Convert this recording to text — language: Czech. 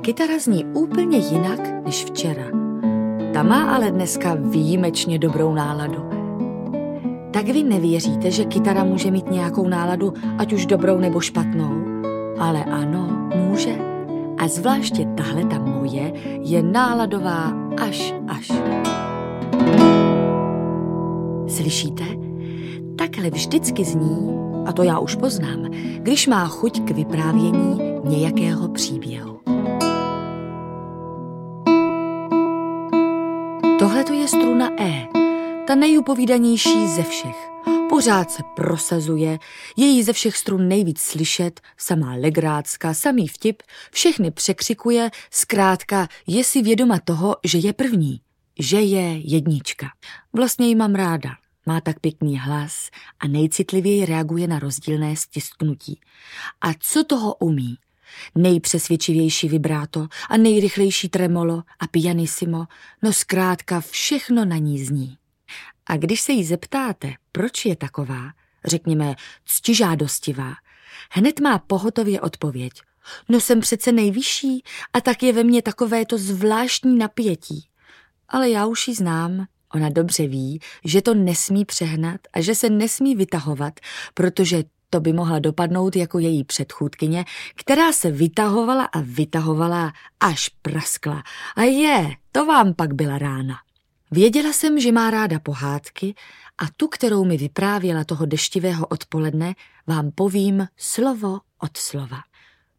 kytara zní úplně jinak než včera. Ta má ale dneska výjimečně dobrou náladu. Tak vy nevěříte, že kytara může mít nějakou náladu, ať už dobrou nebo špatnou? Ale ano, může. A zvláště tahle ta moje je náladová až. Slyšíte? Takhle vždycky zní, a to já už poznám, když má chuť k vyprávění nějakého příběhu. Tohle to je struna E, ta nejupovídanější ze všech. Pořád se prosazuje, je jí ze všech strun nejvíc slyšet, samá legrácka, samý vtip, všechny překřikuje, zkrátka je si vědoma toho, že je první, že je jednička. Vlastně ji mám ráda. Má tak pěkný hlas a nejcitlivěji reaguje na rozdílné stisknutí. A co toho umí? Nejpřesvědčivější vibráto a nejrychlejší tremolo a pianissimo, no zkrátka všechno na ní zní. A když se jí zeptáte, proč je taková, řekněme ctižádostivá, hned má pohotově odpověď. No jsem přece nejvyšší a tak je ve mně takovéto zvláštní napětí. Ale já už ji znám. Ona dobře ví, že to nesmí přehnat a že se nesmí vytahovat, protože to by mohla dopadnout jako její předchůdkyně, která se vytahovala až praskla. A to vám pak byla rána. Věděla jsem, že má ráda pohádky a tu, kterou mi vyprávěla toho deštivého odpoledne, vám povím slovo od slova.